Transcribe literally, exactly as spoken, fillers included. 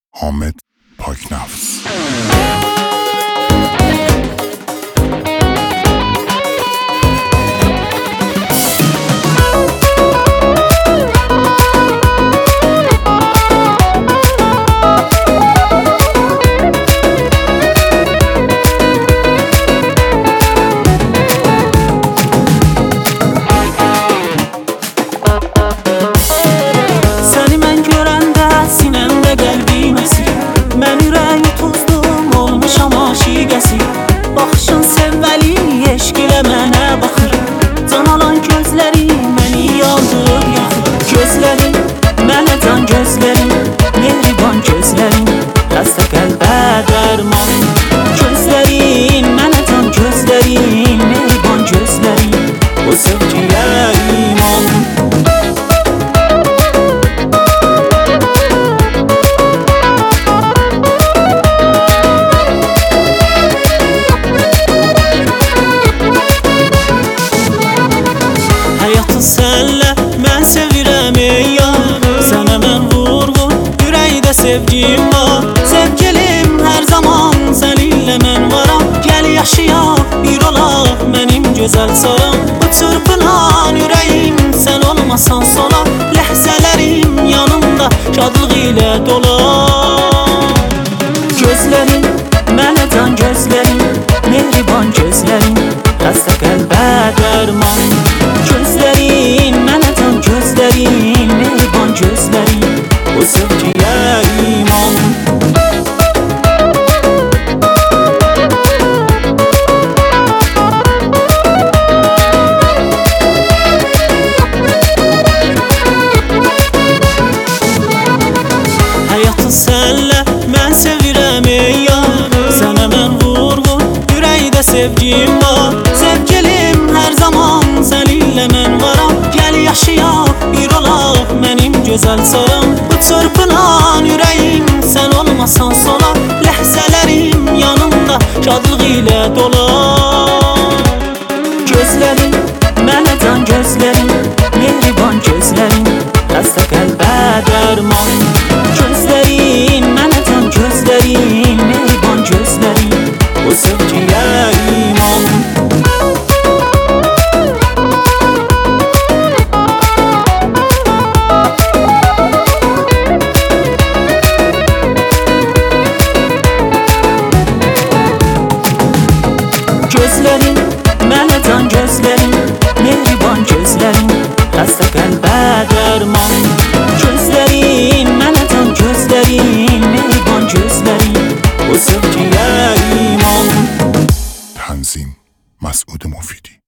حامد پاکنفس. Baxışın sevməli, eşq ilə mənə baxır. Can alan gözləri məni yandırır, yaxır. Gözlərin, mənə can gözlərin, mehriban gözlərin, xəstə qəlbə dərman. Gözlərin, mənə can gözlərin, mehriban gözlərin, bu sevgiyə iman. Sənlə mən sevirəm ey yar, sənə mən vurğun, ürəkdə sevgim var. Sevgilim hər zaman səninlə mən varam. Gəl yaşayaq, bir olaq mənim gözəl saram. Bu çırpınan ürəyim sən olmasan sola. Ləhzələrim yanımda şadlıq ilə dolar. Gözlərin, mənə can gözlərin, mehriban gözlərin, xəstə qəlbə dərman. Gözlərin, mənə can gözlərin, mehriban gözlərin, bu sevgiyə iman. Həyatı sənlə mən sevirəm ey yar, sənə mən vurğun, ürəkdə sevgim var. Sevgilim hər zaman səninlə mən varam. Gəl yaşayaq, bir olaq mənim gözəl saram. Bu çırpınan ürəyim sən olmasan sola. Ləhzələrim yanımda şadlıq ilə dolar. Gözlərin, mənə can gözlərin, mehriban gözlərin, xəstə qəlbə dərman. Gözlərin, mənə can gözlərin, mehriban gözlərin, bu sevgiyə iman. Gözlərin, mənə can gözlərin, mehriban gözlərin, xəstə qəlbə dərman. Gözlərin, mənə can gözlərin, mehriban gözlərin, bu sevgiyə iman. تنظیم مسعود مفیدی.